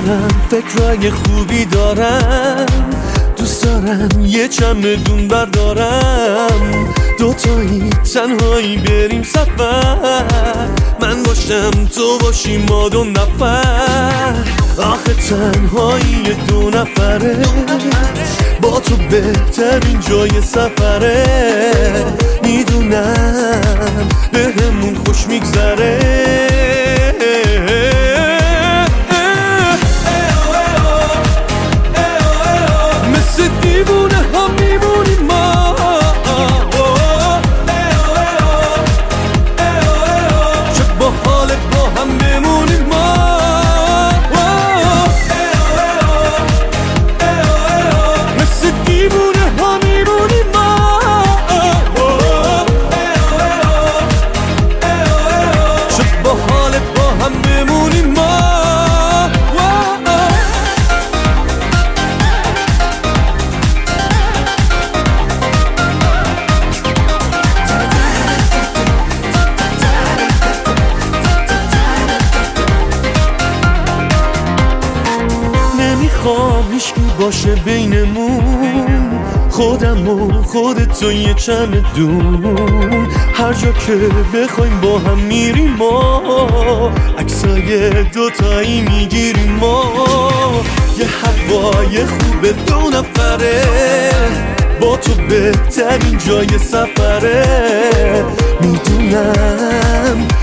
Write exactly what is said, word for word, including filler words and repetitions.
منم فکرای خوبی دارم، دوست دارم یه چمدون بردارم، دوتایی تنهایی بریم سفر، من باشم تو باشی ما دو نفر. آخه تنهایی دو نفره با تو بهترین جای سفره، میدونم بهمون خوش میگذره. مثل دیوونه هم میمونیم ما، چه با حالت با هم بمونیم ما. مثل دیوونه ها میمونیم ما، چه با حالت با هم بمونیم ما. نمیخوام هیچکی باشه بینمون، خودم و خودت و یه چمدون، هر جا که بخوایم با هم میریم ما، عکسای دوتایی میگیریم ما. یه هوای خوب دو نفره با تو بهترین جای سفره، میدونم